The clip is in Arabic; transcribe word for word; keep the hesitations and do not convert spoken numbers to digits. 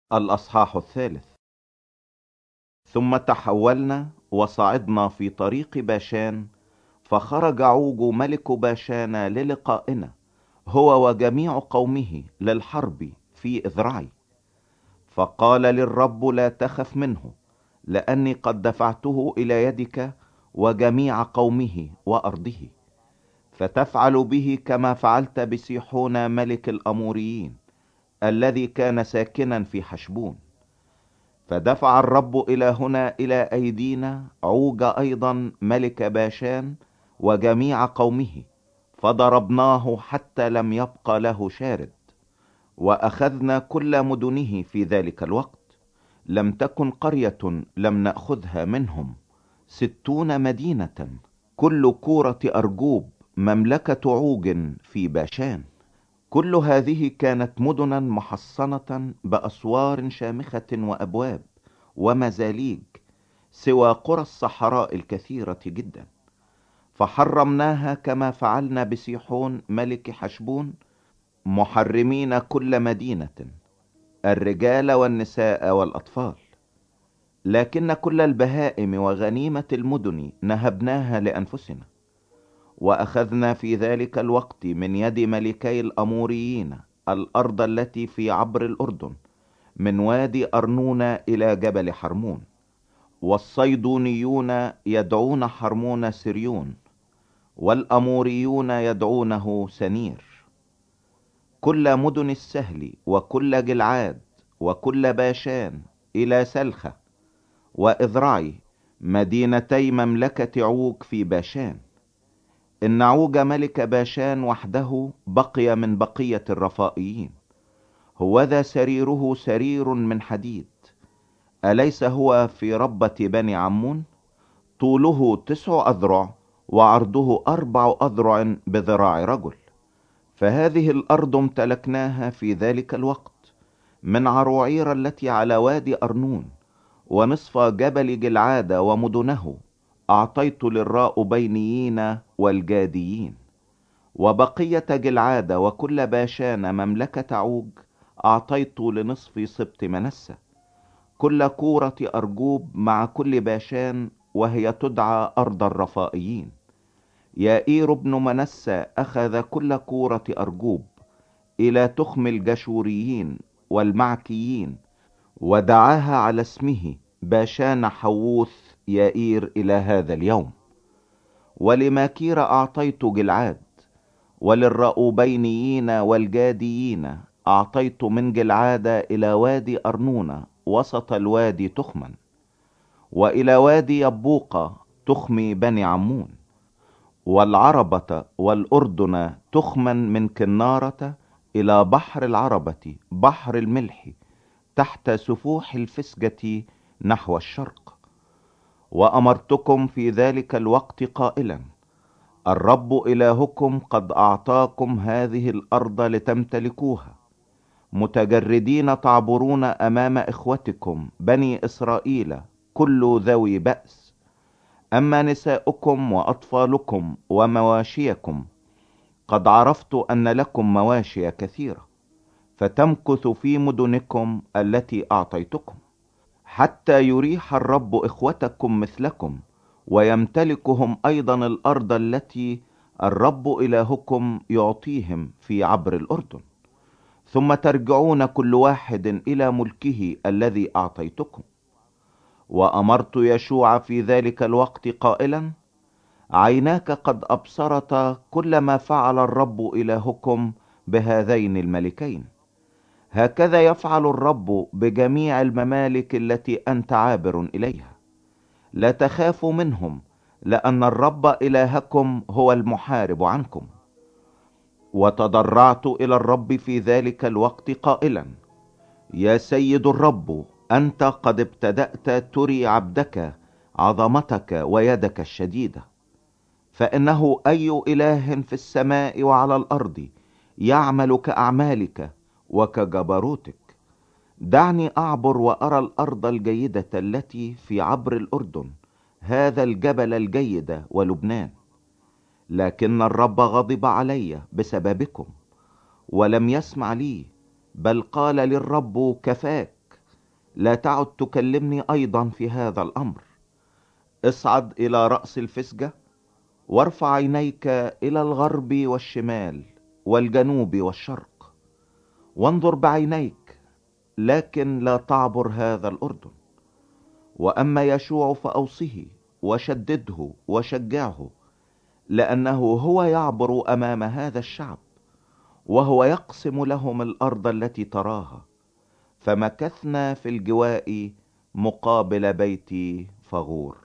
الأصحاح الثالث. ثم تحولنا وصعدنا في طريق باشان، فخرج عوج ملك باشان للقائنا هو وجميع قومه للحرب في إذرعي. فقال للرب: لا تخف منه، لأني قد دفعته إلى يدك وجميع قومه وأرضه، فتفعل به كما فعلت بسيحون ملك الأموريين الذي كان ساكنا في حشبون. فدفع الرب إلى هنا إلى أيدينا عوج أيضا ملك باشان وجميع قومه، فضربناه حتى لم يبق له شارد، وأخذنا كل مدنه في ذلك الوقت. لم تكن قرية لم نأخذها منهم، ستون مدينة، كل كورة أرجوب مملكة عوج في باشان. كل هذه كانت مدنا محصنة بأسوار شامخة وأبواب ومزاليج، سوى قرى الصحراء الكثيرة جدا. فحرمناها كما فعلنا بسيحون ملك حشبون، محرمين كل مدينة، الرجال والنساء والأطفال. لكن كل البهائم وغنيمة المدن نهبناها لأنفسنا. وأخذنا في ذلك الوقت من يد ملكي الأموريين الأرض التي في عبر الأردن، من وادي أرنون إلى جبل حرمون. والصيدونيون يدعون حرمون سريون، والأموريون يدعونه سنير. كل مدن السهل وكل جلعاد وكل باشان إلى سلخة وإذرعي، مدينتي مملكة عوج في باشان. إن عوج ملك باشان وحده بقي من بقية الرفائيين، هوذا سريره سرير من حديد. أليس هو في ربة بني عمون؟ طوله تسع أذرع وعرضه أربع أذرع بذراع رجل. فهذه الأرض امتلكناها في ذلك الوقت من عروعير التي على وادي أرنون، ونصف جبل جلعاد ومدنه أعطيت للراؤبينيين والجاديين. وبقية جلعاد وكل باشان مملكة عوج أعطيت لنصف سبط منسى، كل كورة أرجوب مع كل باشان، وهي تدعى أرض الرفائيين. يائير بن منسى أخذ كل كورة أرجوب إلى تخم الجشوريين والمعكيين، ودعاها على اسمه باشان حووث يائير إلى هذا اليوم. ولماكير أعطيت جلعاد، وللرأوبينيين والجاديين أعطيت من جلعاد إلى وادي أرنون وسط الوادي تخما، وإلى وادي يبوق تخم بني عمون، والعربة والأردن تخما من كنارة إلى بحر العربة بحر الملح تحت سفوح الفسجة نحو الشرق. وأمرتكم في ذلك الوقت قائلا: الرب إلهكم قد أعطاكم هذه الأرض لتمتلكوها، متجردين تعبرون أمام إخوتكم بني إسرائيل كل ذوي بأس. أما نساؤكم وأطفالكم ومواشيكم قد عرفت أن لكم مواشي كثيرة، فتمكث في مدنكم التي أعطيتكم، حتى يريح الرب إخوتكم مثلكم، ويمتلكهم أيضا الأرض التي الرب إلهكم يعطيهم في عبر الأردن. ثم ترجعون كل واحد إلى ملكه الذي أعطيتكم. وأمرت يشوع في ذلك الوقت قائلا: عيناك قد أبصرت كل ما فعل الرب إلهكم بهذين الملكين. هكذا يفعل الرب بجميع الممالك التي أنت عابر إليها. لا تخافوا منهم، لأن الرب إلهكم هو المحارب عنكم. وتضرعت إلى الرب في ذلك الوقت قائلا: يا سيد الرب، أنت قد ابتدأت تري عبدك عظمتك ويدك الشديدة، فإنه أي إله في السماء وعلى الأرض يعمل كأعمالك وكجبروتك. دعني أعبر وأرى الأرض الجيدة التي في عبر الأردن، هذا الجبل الجيد ولبنان. لكن الرب غضب علي بسببكم ولم يسمع لي، بل قال للرب: كفاك، لا تعد تكلمني أيضا في هذا الأمر. اصعد إلى رأس الفسجة، وارفع عينيك إلى الغرب والشمال والجنوب والشرق، وانظر بعينيك، لكن لا تعبر هذا الأردن. وأما يشوع فأوصه وشدده وشجعه، لأنه هو يعبر أمام هذا الشعب، وهو يقسم لهم الأرض التي تراها. فمكثنا في الجواء مقابل بيت فغور.